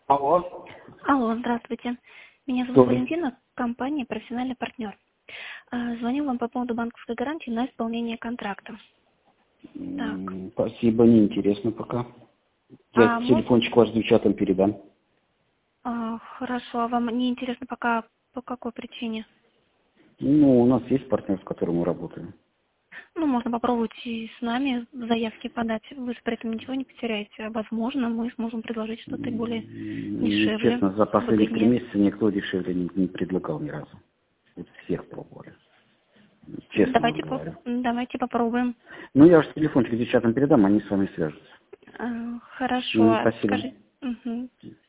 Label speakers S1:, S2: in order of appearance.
S1: Алло.
S2: Алло, здравствуйте. Меня зовут
S1: Добрый.
S2: Валентина, компания «Профессиональный партнер». Звоню вам по поводу банковской гарантии на исполнение контракта. Так,
S1: Спасибо, неинтересно пока. Я телефончик ваш девчатам передам.
S2: хорошо. А вам не интересно пока по какой причине?
S1: Ну, у нас есть партнер, с которым мы работаем.
S2: Ну, можно попробовать и с нами заявки подать. Вы же при этом ничего не потеряете. Возможно, мы сможем предложить что-то более дешевле,
S1: Честно, за последних 3
S2: выгоднее.
S1: месяца никто дешевле не предлагал ни разу. Вот всех пробовали. Честно вам говорю.
S2: Давайте попробуем.
S1: Ну, я ваш телефончик девчатам передам, они с вами свяжутся.
S2: Хорошо.
S1: Спасибо.
S2: Скажи. Мгм.